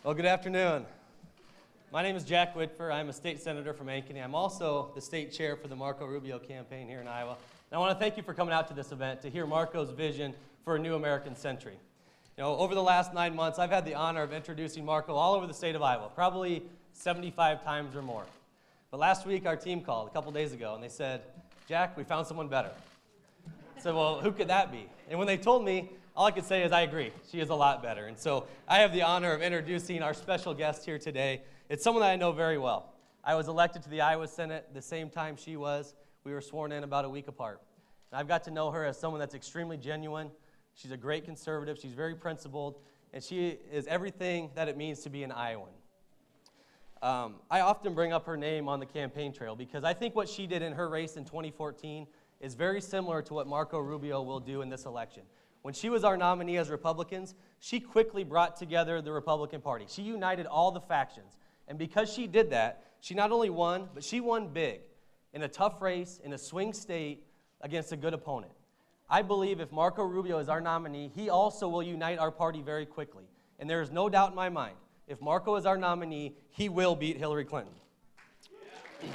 Well, good afternoon. My name is Jack Whitfer. I'm a state senator from Ankeny. I'm also the state chair for the Marco Rubio campaign here in Iowa. And I want to thank you for coming out to this event to hear Marco's vision for a new American century. You know, over the last 9 months, I've had the honor of introducing Marco all over the state of Iowa, probably 75 times or more. But last week, our team called a couple days ago, and they said, Jack, we found someone better. I said, well, who could that be? And when they told me, all I could say is I agree. She is a lot better. And so I have the honor of introducing our special guest here today. It's someone that I know very well. I was elected to the Iowa Senate the same time she was. We were sworn in about a week apart. And I've got to know her as someone that's extremely genuine. She's a great conservative. She's very principled. And she is everything that it means to be an Iowan. I often bring up her name on the campaign trail because I think what she did in her race in 2014 is very similar to what Marco Rubio will do in this election. When she was our nominee as Republicans, she quickly brought together the Republican Party. She united all the factions. And because she did that, she not only won, but she won big in a tough race, in a swing state, against a good opponent. I believe if Marco Rubio is our nominee, he also will unite our party very quickly. And there is no doubt in my mind, if Marco is our nominee, he will beat Hillary Clinton. Yeah.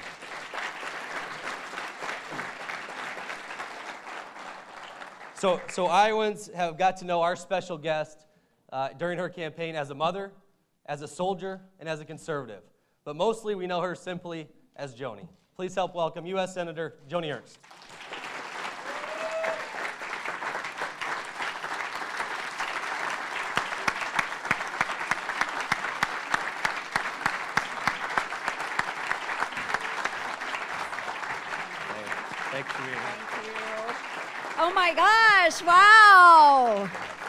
So Iowans have got to know our special guest during her campaign as a mother, as a soldier, and as a conservative. But mostly we know her simply as Joni. Please help welcome U.S. Senator Joni Ernst. Thank you. Oh my gosh, wow.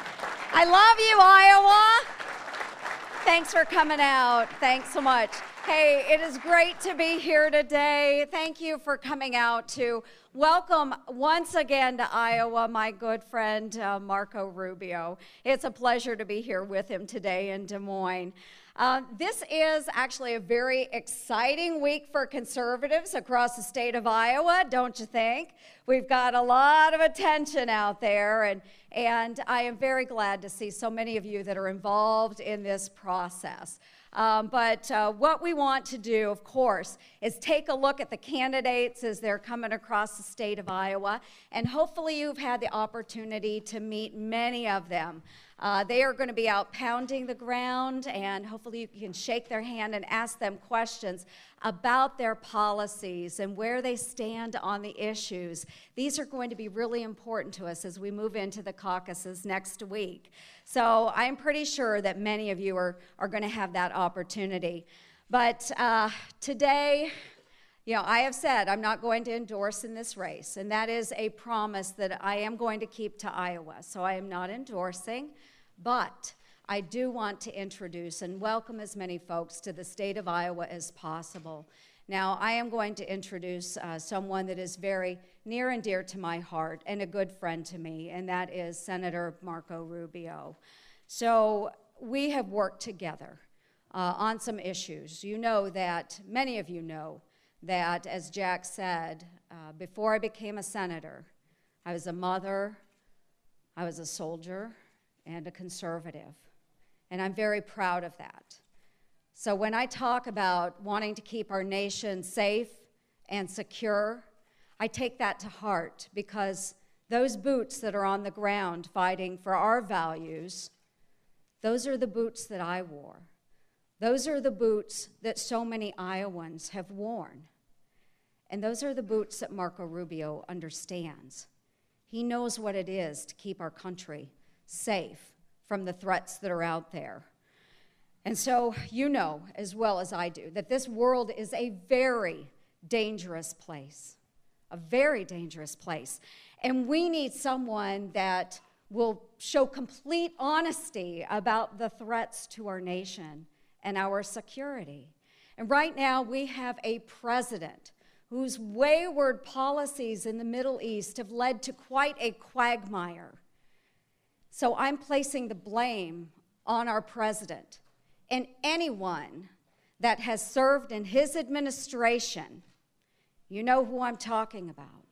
I love you, Iowa. Thanks for coming out. Thanks so much. Hey, it is great to be here today. Thank you for coming out to welcome once again to Iowa my good friend Marco Rubio. It's a pleasure to be here with him today in Des Moines. This is actually a very exciting week for conservatives across the state of Iowa, don't you think? We've got a lot of attention out there, and I am very glad to see so many of you that are involved in this process. But what we want to do, of course, is take a look at the candidates as they're coming across the state of Iowa, and hopefully you've had the opportunity to meet many of them. They are going to be out pounding the ground, and hopefully you can shake their hand and ask them questions about their policies and where they stand on the issues. These are going to be really important to us as we move into the caucuses next week. So I'm pretty sure that many of you are going to have that opportunity. But today, you know, I have said I'm not going to endorse in this race, and that is a promise that I am going to keep to Iowa. So I am not endorsing, but I do want to introduce and welcome as many folks to the state of Iowa as possible. Now, I am going to introduce someone that is very near and dear to my heart and a good friend to me, and that is Senator Marco Rubio. So we have worked together on some issues. You know that, many of you know, that, as Jack said, before I became a senator, I was a mother, I was a soldier, and a conservative. And I'm very proud of that. So when I talk about wanting to keep our nation safe and secure, I take that to heart because those boots that are on the ground fighting for our values, those are the boots that I wore. Those are the boots that so many Iowans have worn. And those are the boots that Marco Rubio understands. He knows what it is to keep our country safe from the threats that are out there. And so you know as well as I do that this world is a very dangerous place, a very dangerous place. And we need someone that will show complete honesty about the threats to our nation and our security. And right now we have a president whose wayward policies in the Middle East have led to quite a quagmire. So I'm placing the blame on our president and anyone that has served in his administration. You know who I'm talking about.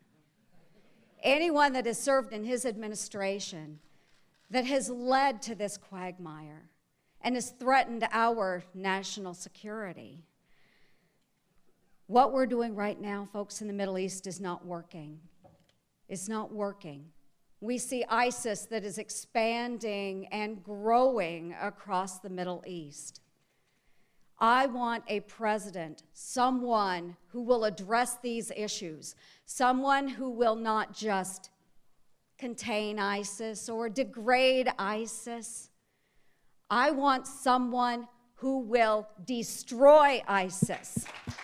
Anyone that has served in his administration that has led to this quagmire and has threatened our national security. What we're doing right now, folks, in the Middle East is not working. It's not working. We see ISIS that is expanding and growing across the Middle East. I want a president, someone who will address these issues, someone who will not just contain ISIS or degrade ISIS. I want someone who will destroy ISIS.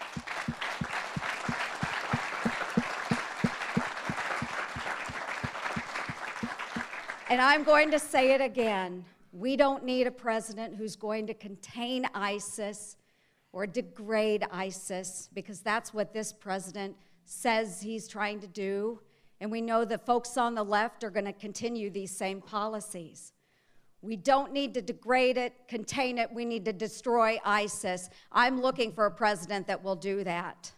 And I'm going to say it again. We don't need a president who's going to contain ISIS or degrade ISIS, because that's what this president says he's trying to do. And we know that folks on the left are going to continue these same policies. We don't need to degrade it, contain it. We need to destroy ISIS. I'm looking for a president that will do that.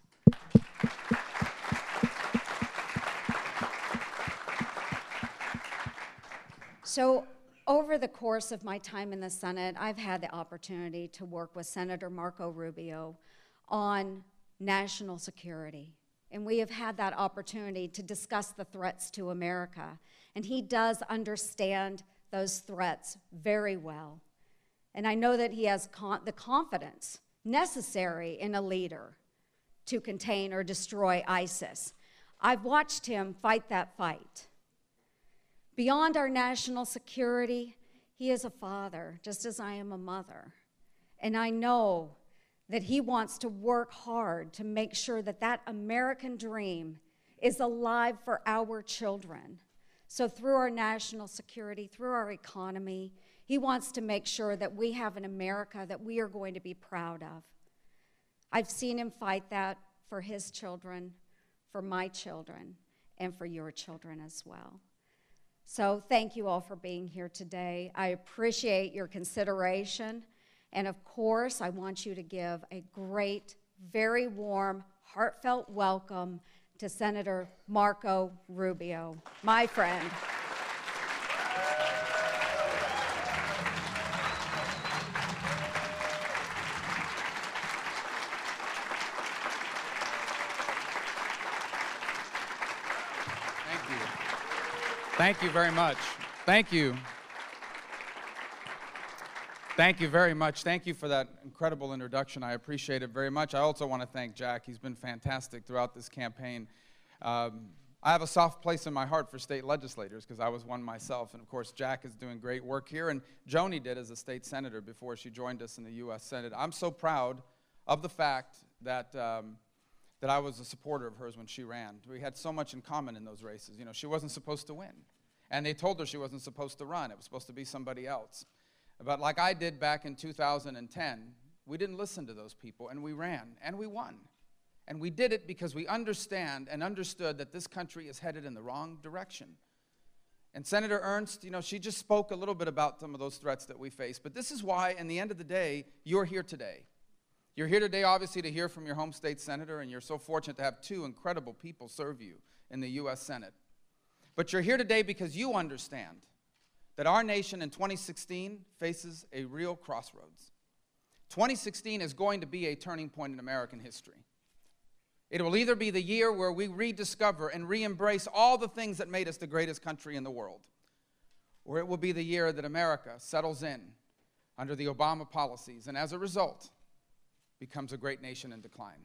So over the course of my time in the Senate, I've had the opportunity to work with Senator Marco Rubio on national security. And we have had that opportunity to discuss the threats to America. And he does understand those threats very well. And I know that he has the confidence necessary in a leader to contain or destroy ISIS. I've watched him fight that fight. Beyond our national security, he is a father, just as I am a mother. And I know that he wants to work hard to make sure that that American dream is alive for our children. So through our national security, through our economy, he wants to make sure that we have an America that we are going to be proud of. I've seen him fight that for his children, for my children, and for your children as well. So thank you all for being here today. I appreciate your consideration. And of course, I want you to give a great, very warm, heartfelt welcome to Senator Marco Rubio, my friend. Thank you very much. Thank you. Thank you very much. Thank you for that incredible introduction. I appreciate it very much. I also want to thank Jack. He's been fantastic throughout this campaign. I have a soft place in my heart for state legislators because I was one myself. And of course, Jack is doing great work here. And Joni did as a state senator before she joined us in the U.S. Senate. I'm so proud of the fact that that I was a supporter of hers when she ran. We had so much in common in those races. You know, she wasn't supposed to win. And they told her she wasn't supposed to run. It was supposed to be somebody else. But like I did back in 2010, we didn't listen to those people, and we ran, and we won. And we did it because we understand and understood that this country is headed in the wrong direction. And Senator Ernst, you know, she just spoke a little bit about some of those threats that we face. But this is why, in the end of the day, you're here today. You're here today, obviously, to hear from your home state senator, and you're so fortunate to have two incredible people serve you in the U.S. Senate. But you're here today because you understand that our nation in 2016 faces a real crossroads. 2016 is going to be a turning point in American history. It will either be the year where we rediscover and re-embrace all the things that made us the greatest country in the world, or it will be the year that America settles in under the Obama policies, and as a result, becomes a great nation in decline.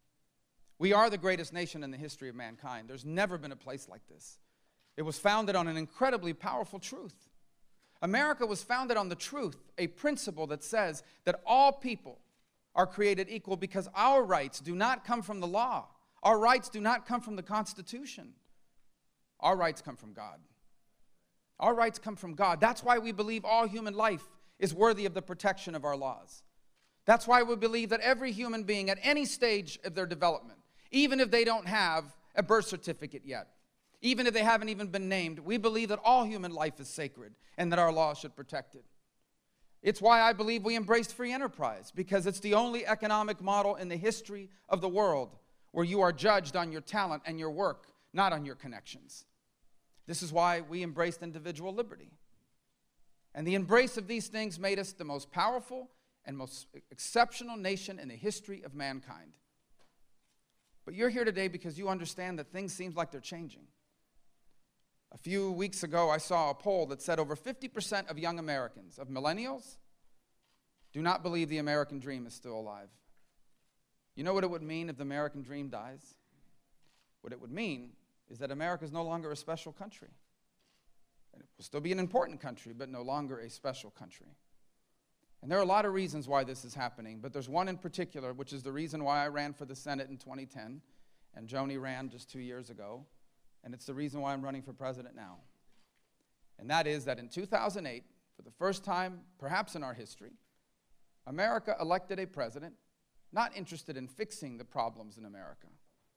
We are the greatest nation in the history of mankind. There's never been a place like this. It was founded on an incredibly powerful truth. America was founded on the truth, a principle that says that all people are created equal because our rights do not come from the law. Our rights do not come from the Constitution. Our rights come from God. Our rights come from God. That's why we believe all human life is worthy of the protection of our laws. That's why we believe that every human being at any stage of their development, even if they don't have a birth certificate yet, even if they haven't even been named, we believe that all human life is sacred and that our law should protect it. It's why I believe we embraced free enterprise, because it's the only economic model in the history of the world where you are judged on your talent and your work, not on your connections. This is why we embraced individual liberty. And the embrace of these things made us the most powerful and most exceptional nation in the history of mankind. But you're here today because you understand that things seem like they're changing. A few weeks ago, I saw a poll that said over 50% of young Americans, of millennials, do not believe the American dream is still alive. You know what it would mean if the American dream dies? What it would mean is that America is no longer a special country. And it will still be an important country, but no longer a special country. And there are a lot of reasons why this is happening, but there's one in particular, which is the reason why I ran for the Senate in 2010, and Joni ran just 2 years ago, and it's the reason why I'm running for president now. And that is that in 2008, for the first time, perhaps in our history, America elected a president not interested in fixing the problems in America.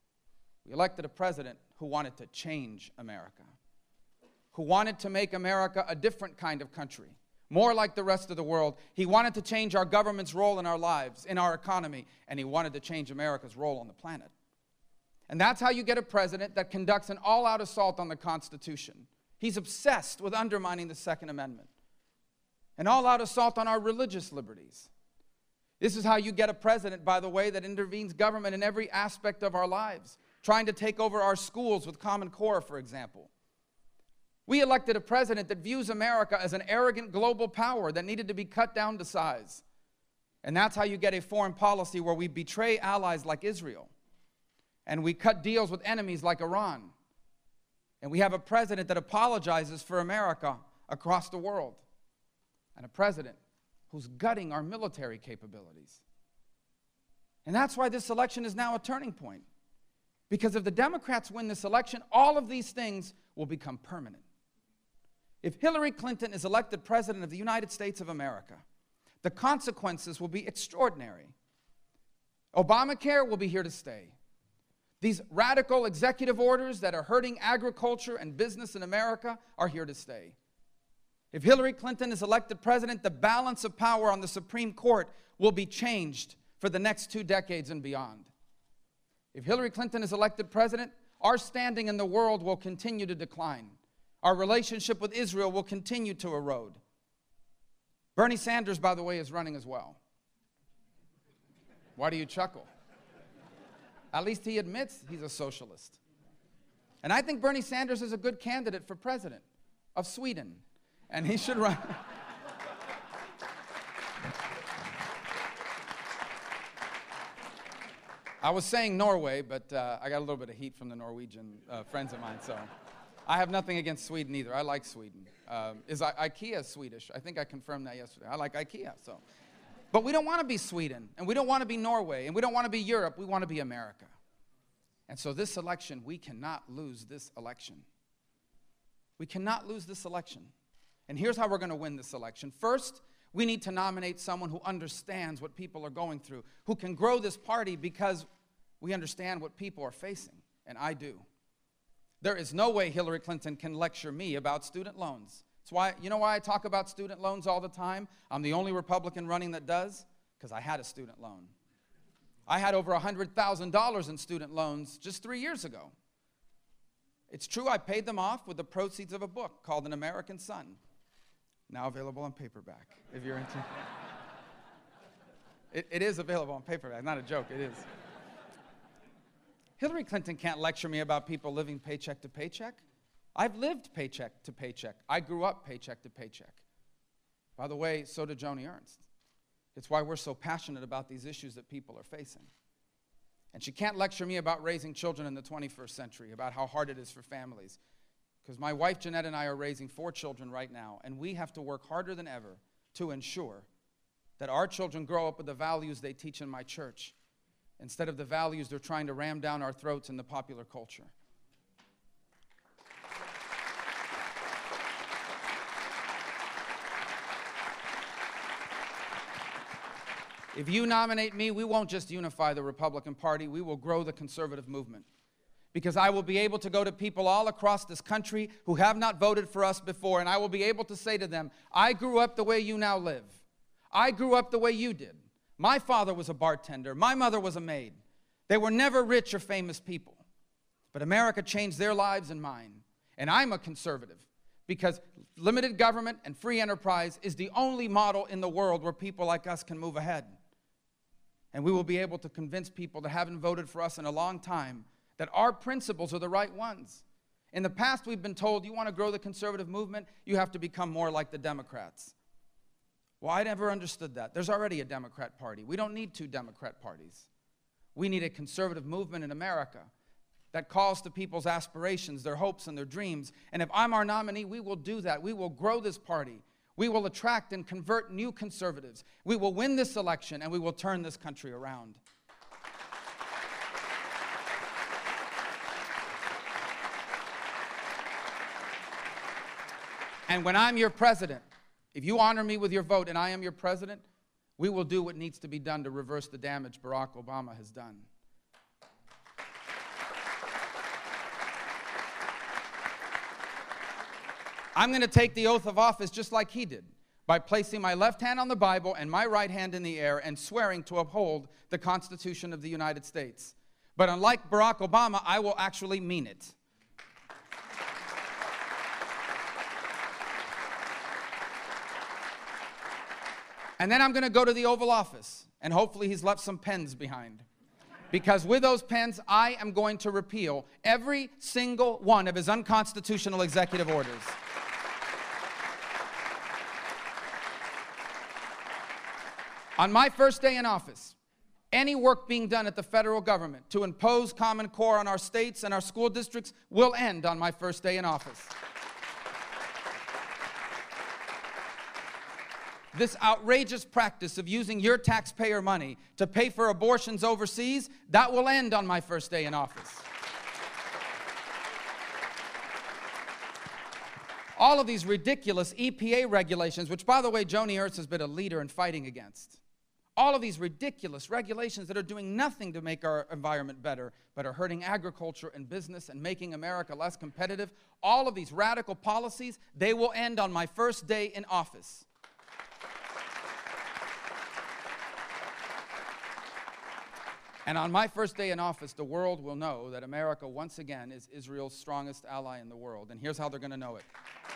We elected a president who wanted to change America, who wanted to make America a different kind of country, more like the rest of the world. He wanted to change our government's role in our lives, in our economy, and he wanted to change America's role on the planet. And that's how you get a president that conducts an all-out assault on the Constitution. He's obsessed with undermining the Second Amendment, an all-out assault on our religious liberties. This is how you get a president, by the way, that intervenes government in every aspect of our lives, trying to take over our schools with Common Core, for example. We elected a president that views America as an arrogant global power that needed to be cut down to size. And that's how you get a foreign policy where we betray allies like Israel, and we cut deals with enemies like Iran. And we have a president that apologizes for America across the world, and a president who's gutting our military capabilities. And that's why this election is now a turning point. Because if the Democrats win this election, all of these things will become permanent. If Hillary Clinton is elected president of the United States of America, the consequences will be extraordinary. Obamacare will be here to stay. These radical executive orders that are hurting agriculture and business in America are here to stay. If Hillary Clinton is elected president, the balance of power on the Supreme Court will be changed for the next 2 decades and beyond. If Hillary Clinton is elected president, our standing in the world will continue to decline. Our relationship with Israel will continue to erode. Bernie Sanders, by the way, is running as well. Why do you chuckle? At least he admits he's a socialist. And I think Bernie Sanders is a good candidate for president of Sweden. And he should run. I was saying Norway, but I got a little bit of heat from the Norwegian friends of mine, so I have nothing against Sweden either. I like Sweden. IKEA Swedish? I think I confirmed that yesterday. I like IKEA, so. But we don't want to be Sweden, and we don't want to be Norway, and we don't want to be Europe. We want to be America. And so this election, we cannot lose this election. We cannot lose this election. And here's how we're going to win this election. First, we need to nominate someone who understands what people are going through, who can grow this party because we understand what people are facing, and I do. There is no way Hillary Clinton can lecture me about student loans. That's why, you know why I talk about student loans all the time? I'm the only Republican running that does, because I had a student loan. I had over $100,000 in student loans just 3 years ago. It's true I paid them off with the proceeds of a book called An American Son. Now available on paperback, if you're into it. It is available on paperback, not a joke, it is. Hillary Clinton can't lecture me about people living paycheck to paycheck. I've lived paycheck to paycheck. I grew up paycheck to paycheck. By the way, so did Joni Ernst. It's why we're so passionate about these issues that people are facing. And she can't lecture me about raising children in the 21st century, about how hard it is for families. Because my wife, Jeanette, and I are raising 4 children right now, and we have to work harder than ever to ensure that our children grow up with the values they teach in my church instead of the values they're trying to ram down our throats in the popular culture. If you nominate me, we won't just unify the Republican Party, we will grow the conservative movement. Because I will be able to go to people all across this country who have not voted for us before, and I will be able to say to them, I grew up the way you now live. I grew up the way you did. My father was a bartender. My mother was a maid. They were never rich or famous people. But America changed their lives and mine. And I'm a conservative because limited government and free enterprise is the only model in the world where people like us can move ahead. And we will be able to convince people that haven't voted for us in a long time that our principles are the right ones. In the past, we've been told, you want to grow the conservative movement, you have to become more like the Democrats. Well, I never understood that. There's already a Democrat Party. We don't need two Democrat parties. We need a conservative movement in America that calls to people's aspirations, their hopes, and their dreams. And if I'm our nominee, we will do that. We will grow this party. We will attract and convert new conservatives. We will win this election, and we will turn this country around. And when I'm your president, if you honor me with your vote and I am your president, we will do what needs to be done to reverse the damage Barack Obama has done. I'm going to take the oath of office just like he did, by placing my left hand on the Bible and my right hand in the air and swearing to uphold the Constitution of the United States. But unlike Barack Obama, I will actually mean it. And then I'm going to go to the Oval Office, and hopefully he's left some pens behind. Because with those pens, I am going to repeal every single one of his unconstitutional executive orders. On my first day in office, any work being done at the federal government to impose Common Core on our states and our school districts will end on my first day in office. This outrageous practice of using your taxpayer money to pay for abortions overseas, that will end on my first day in office. All of these ridiculous EPA regulations, which, by the way, Joni Ernst has been a leader in fighting against. All of these ridiculous regulations that are doing nothing to make our environment better, but are hurting agriculture and business and making America less competitive. All of these radical policies, they will end on my first day in office. And on my first day in office, the world will know that America, once again, is Israel's strongest ally in the world. And here's how they're going to know it.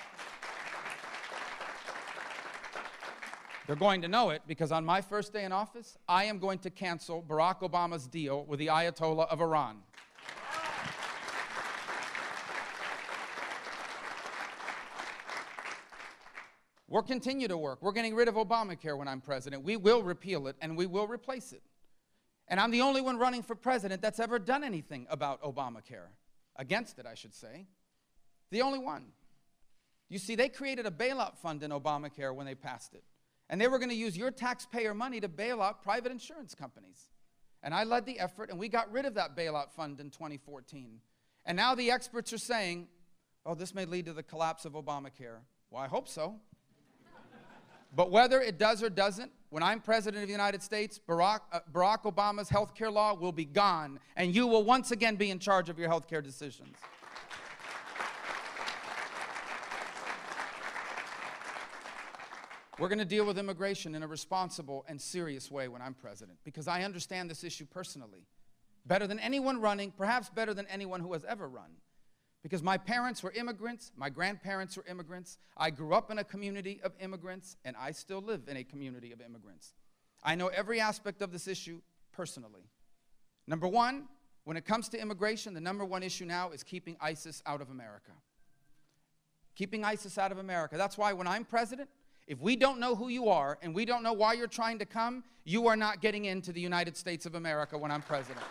They're going to know it because on my first day in office, I am going to cancel Barack Obama's deal with the Ayatollah of Iran. We'll continue to work. We're getting rid of Obamacare when I'm president. We will repeal it, and we will replace it. And I'm the only one running for president that's ever done anything about Obamacare. Against it, I should say. The only one. You see, they created a bailout fund in Obamacare when they passed it. And they were going to use your taxpayer money to bail out private insurance companies. And I led the effort, and we got rid of that bailout fund in 2014. And now the experts are saying, oh, this may lead to the collapse of Obamacare. Well, I hope so. But whether it does or doesn't, when I'm president of the United States, Barack Obama's health care law will be gone, and you will once again be in charge of your health care decisions. We're going to deal with immigration in a responsible and serious way when I'm president, because I understand this issue personally, better than anyone running, perhaps better than anyone who has ever run. Because my parents were immigrants, my grandparents were immigrants, I grew up in a community of immigrants, and I still live in a community of immigrants. I know every aspect of this issue personally. Number one, when it comes to immigration, the number one issue now is keeping ISIS out of America. Keeping ISIS out of America. That's why when I'm president, if we don't know who you are and we don't know why you're trying to come, you are not getting into the United States of America when I'm president.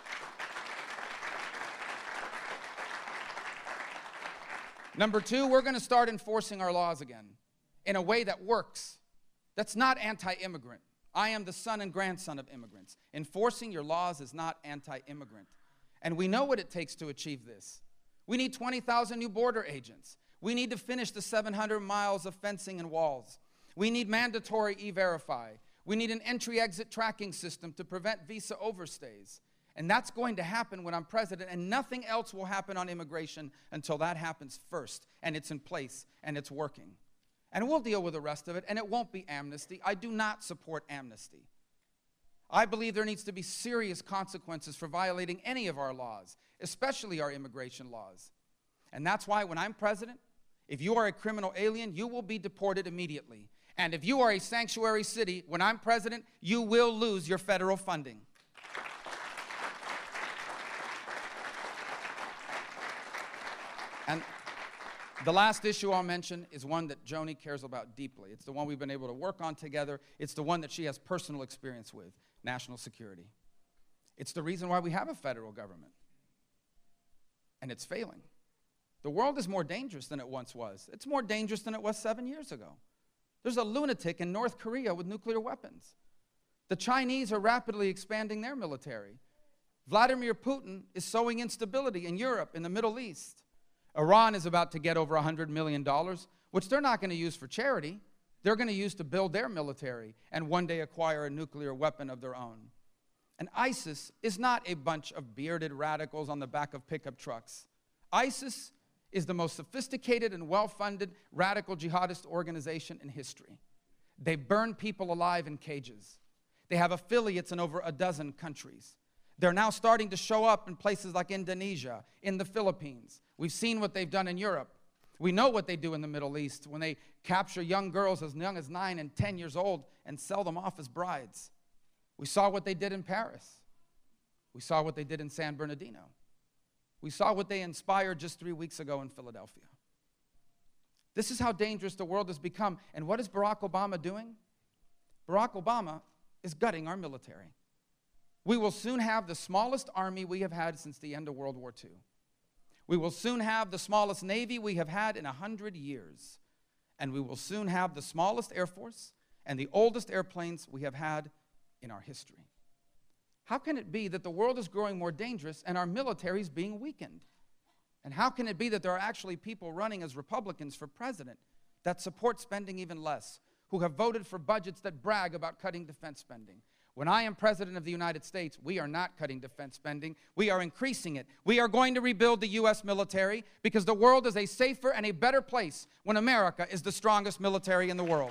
Number two, we're going to start enforcing our laws again in a way that works. That's not anti-immigrant. I am the son and grandson of immigrants. Enforcing your laws is not anti-immigrant. And we know what it takes to achieve this. We need 20,000 new border agents. We need to finish the 700 miles of fencing and walls. We need mandatory E-Verify. We need an entry-exit tracking system to prevent visa overstays. And that's going to happen when I'm president, and nothing else will happen on immigration until that happens first, and it's in place, and it's working. And we'll deal with the rest of it, and it won't be amnesty. I do not support amnesty. I believe there needs to be serious consequences for violating any of our laws, especially our immigration laws. And that's why when I'm president, If you are a criminal alien, you will be deported immediately. And if you are a sanctuary city, when I'm president, you will lose your federal funding. And the last issue I'll mention is one that Joni cares about deeply. It's the one we've been able to work on together. It's the one that she has personal experience with, national security. It's the reason why we have a federal government. And it's failing. The world is more dangerous than it once was. It's more dangerous than it was 7 years ago. There's a lunatic in North Korea with nuclear weapons. The Chinese are rapidly expanding their military. Vladimir Putin is sowing instability in Europe, in the Middle East. Iran is about to get over $100 million, which they're not going to use for charity. They're going to use to build their military and one day acquire a nuclear weapon of their own. And ISIS is not a bunch of bearded radicals on the back of pickup trucks. ISIS is the most sophisticated and well-funded radical jihadist organization in history. They burn people alive in cages. They have affiliates in over a dozen countries. They're now starting to show up in places like Indonesia, in the Philippines. We've seen what they've done in Europe. We know what they do in the Middle East when they capture young girls as young as 9 and 10 years old and sell them off as brides. We saw what they did in Paris. We saw what they did in San Bernardino. We saw what they inspired just 3 weeks ago in Philadelphia. This is how dangerous the world has become. And what is Barack Obama doing? Barack Obama is gutting our military. We will soon have the smallest army we have had since the end of World War II. We will soon have the smallest Navy we have had in 100 years. And we will soon have the smallest Air Force and the oldest airplanes we have had in our history. How can it be that the world is growing more dangerous and our military is being weakened? And how can it be that there are actually people running as Republicans for president that support spending even less, who have voted for budgets that brag about cutting defense spending? When I am president of the United States, we are not cutting defense spending. We are increasing it. We are going to rebuild the U.S. military because the world is a safer and a better place when America is the strongest military in the world.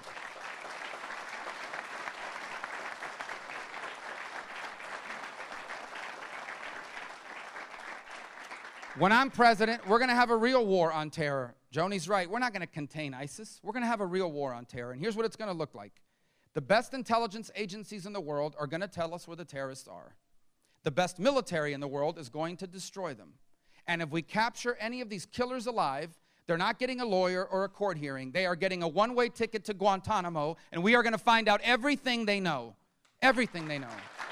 When I'm president, we're going to have a real war on terror. Joni's right. We're not going to contain ISIS. We're going to have a real war on terror. And here's what it's going to look like. The best intelligence agencies in the world are going to tell us where the terrorists are. The best military in the world is going to destroy them. And if we capture any of these killers alive, they're not getting a lawyer or a court hearing. They are getting a one-way ticket to Guantanamo, and we are going to find out everything they know. Everything they know.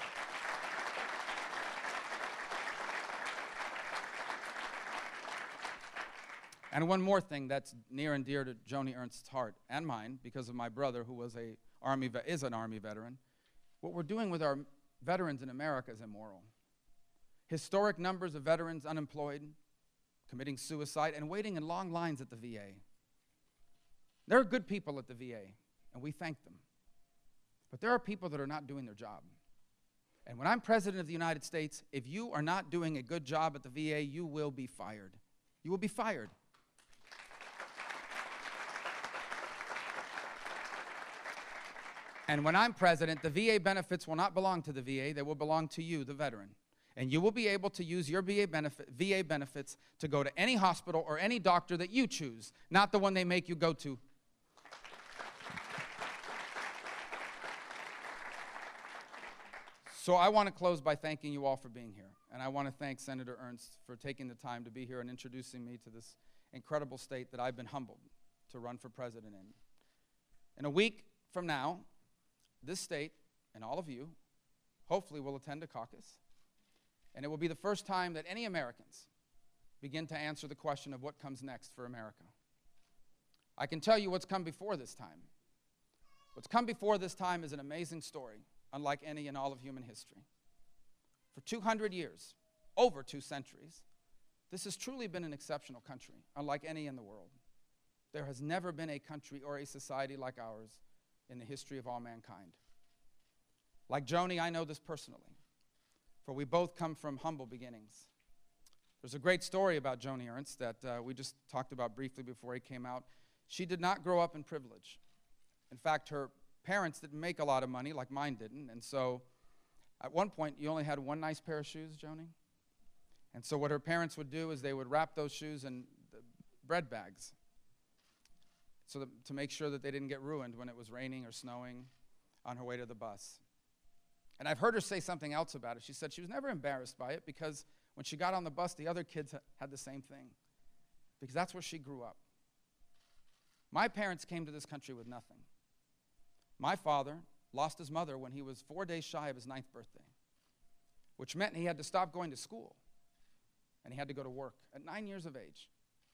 And one more thing that's near and dear to Joni Ernst's heart and mine, because of my brother who was is an Army veteran. What we're doing with our veterans in America is immoral. Historic numbers of veterans unemployed, committing suicide, and waiting in long lines at the VA. There are good people at the VA, and we thank them. But there are people that are not doing their job. And when I'm president of the United States, if you are not doing a good job at the VA, you will be fired. You will be fired. And when I'm president, the VA benefits will not belong to the VA. They will belong to you, the veteran. And you will be able to use your VA benefits to go to any hospital or any doctor that you choose, not the one they make you go to. So I want to close by thanking you all for being here. And I want to thank Senator Ernst for taking the time to be here and introducing me to this incredible state that I've been humbled to run for president in. In a week from now, this state and all of you hopefully will attend a caucus, and it will be the first time that any Americans begin to answer the question of what comes next for America. I can tell you what's come before this time. What's come before this time is an amazing story, unlike any in all of human history. For 200 years, over 2 centuries, this has truly been an exceptional country, unlike any in the world. There has never been a country or a society like ours in the history of all mankind. Like Joni, I know this personally, for we both come from humble beginnings. There's a great story about Joni Ernst that we just talked about briefly before he came out. She did not grow up in privilege. In fact, her parents didn't make a lot of money like mine didn't, and so at one point you only had one nice pair of shoes, Joni. And so what her parents would do is they would wrap those shoes in the bread bags. to make sure that they didn't get ruined when it was raining or snowing on her way to the bus. And I've heard her say something else about it. She said she was never embarrassed by it because when she got on the bus, the other kids had the same thing, because that's where she grew up. My parents came to this country with nothing. My father lost his mother when he was 4 days shy of his 9th birthday, which meant he had to stop going to school, and he had to go to work at 9 years of age.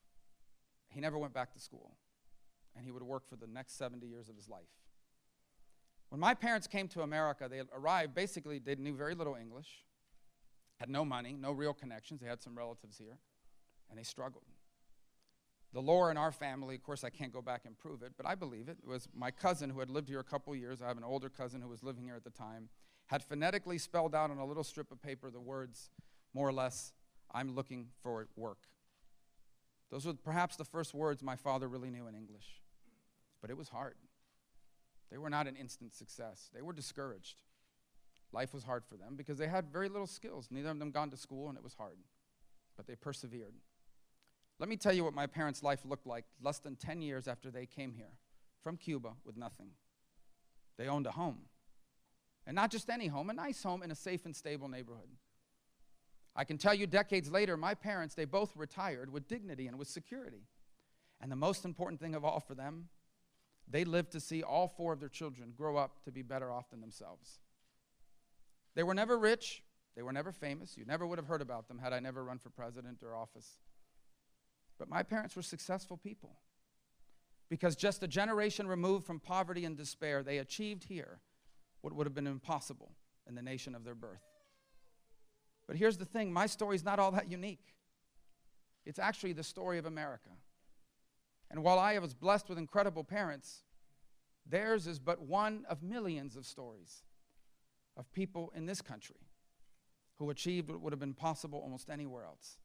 He never went back to school, and he would work for the next 70 years of his life. When my parents came to America, they arrived, basically, they knew very little English, had no money, no real connections. They had some relatives here, and they struggled. The lore in our family, of course, I can't go back and prove it, but I believe it. It was my cousin who had lived here a couple years. I have an older cousin who was living here at the time, had phonetically spelled out on a little strip of paper the words, more or less, "I'm looking for work." Those were perhaps the first words my father really knew in English. But it was hard. They were not an instant success. They were discouraged. Life was hard for them because they had very little skills. Neither of them gone to school, and it was hard. But they persevered. Let me tell you what my parents' life looked like less than 10 years after they came here from Cuba with nothing. They owned a home. And not just any home, a nice home in a safe and stable neighborhood. I can tell you decades later, my parents, they both retired with dignity and with security. And the most important thing of all for them, they lived to see all 4 of their children grow up to be better off than themselves. They were never rich. They were never famous. You never would have heard about them had I never run for president or office. But my parents were successful people because just a generation removed from poverty and despair, they achieved here what would have been impossible in the nation of their birth. But here's the thing, my story is not all that unique. It's actually the story of America. And while I was blessed with incredible parents, theirs is but one of millions of stories of people in this country who achieved what would have been possible almost anywhere else.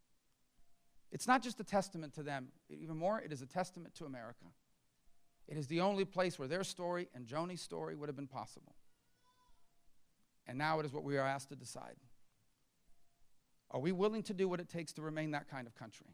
It's not just a testament to them. Even more, it is a testament to America. It is the only place where their story and Joni's story would have been possible. And now it is what we are asked to decide. Are we willing to do what it takes to remain that kind of country?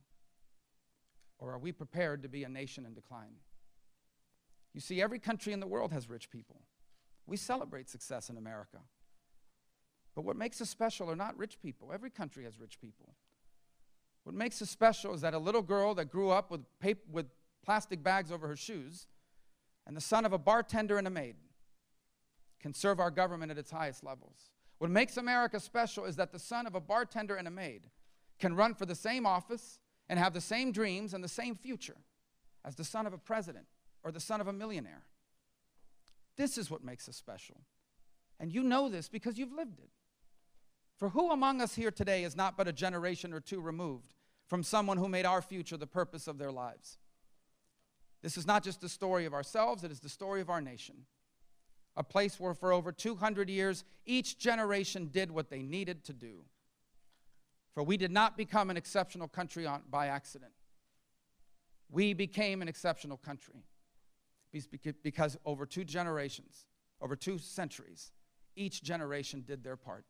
Or are we prepared to be a nation in decline? You see, every country in the world has rich people. We celebrate success in America. But what makes us special are not rich people. Every country has rich people. What makes us special is that a little girl that grew up with plastic bags over her shoes and the son of a bartender and a maid can serve our government at its highest levels. What makes America special is that the son of a bartender and a maid can run for the same office and have the same dreams and the same future as the son of a president or the son of a millionaire. This is what makes us special. And you know this because you've lived it. For who among us here today is not but a generation or two removed from someone who made our future the purpose of their lives? This is not just the story of ourselves, it is the story of our nation. A place where for over 200 years, each generation did what they needed to do. For we did not become an exceptional country by accident. We became an exceptional country because over 2 generations, over 2 centuries, each generation did their part.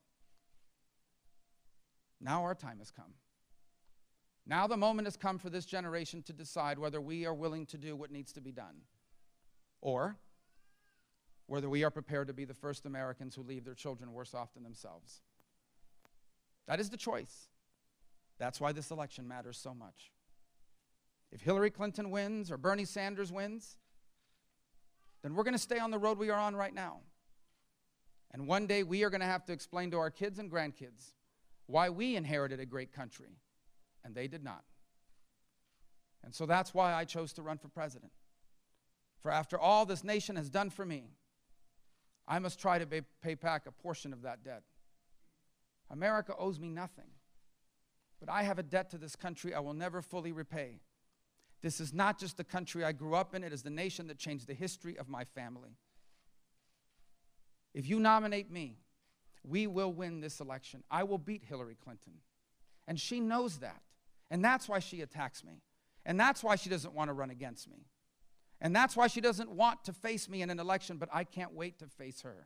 Now our time has come. Now the moment has come for this generation to decide whether we are willing to do what needs to be done, or whether we are prepared to be the first Americans who leave their children worse off than themselves. That is the choice. That's why this election matters so much. If Hillary Clinton wins or Bernie Sanders wins, then we're going to stay on the road we are on right now. And one day we are going to have to explain to our kids and grandkids why we inherited a great country and they did not. And so that's why I chose to run for president. For after all this nation has done for me, I must try to pay back a portion of that debt. America owes me nothing, but I have a debt to this country I will never fully repay. This is not just the country I grew up in, it is the nation that changed the history of my family. If you nominate me, we will win this election. I will beat Hillary Clinton. And she knows that. And that's why she attacks me. And that's why she doesn't want to run against me. And that's why she doesn't want to face me in an election, but I can't wait to face her.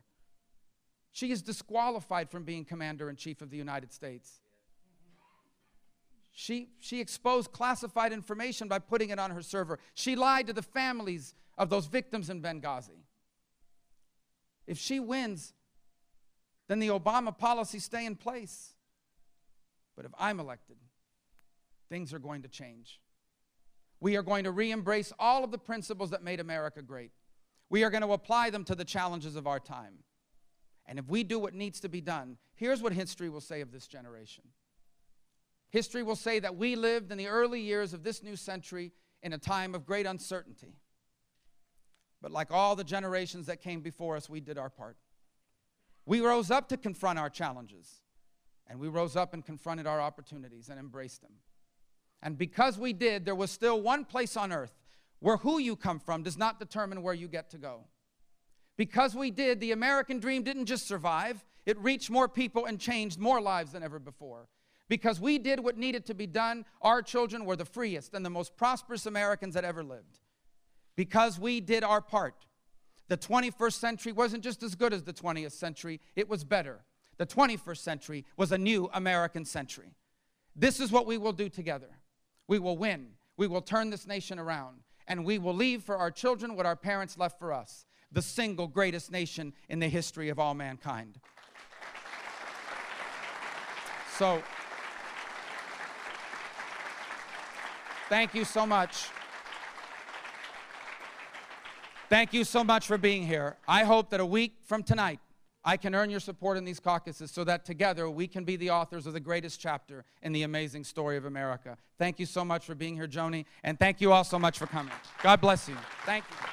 She is disqualified from being Commander-in-Chief of the United States. She exposed classified information by putting it on her server. She lied to the families of those victims in Benghazi. If she wins, then the Obama policies stay in place. But if I'm elected, things are going to change. We are going to re-embrace all of the principles that made America great. We are going to apply them to the challenges of our time. And if we do what needs to be done, here's what history will say of this generation. History will say that we lived in the early years of this new century in a time of great uncertainty. But like all the generations that came before us, we did our part. We rose up to confront our challenges, and we rose up and confronted our opportunities and embraced them. And because we did, there was still one place on earth where who you come from does not determine where you get to go. Because we did, the American dream didn't just survive, it reached more people and changed more lives than ever before. Because we did what needed to be done, our children were the freest and the most prosperous Americans that ever lived. Because we did our part, the 21st century wasn't just as good as the 20th century, it was better. The 21st century was a new American century. This is what we will do together. We will win. We will turn this nation around. And we will leave for our children what our parents left for us, the single greatest nation in the history of all mankind. So, thank you so much. Thank you so much for being here. I hope that a week from tonight, I can earn your support in these caucuses so that together we can be the authors of the greatest chapter in the amazing story of America. Thank you so much for being here, Joni, and thank you all so much for coming. God bless you. Thank you.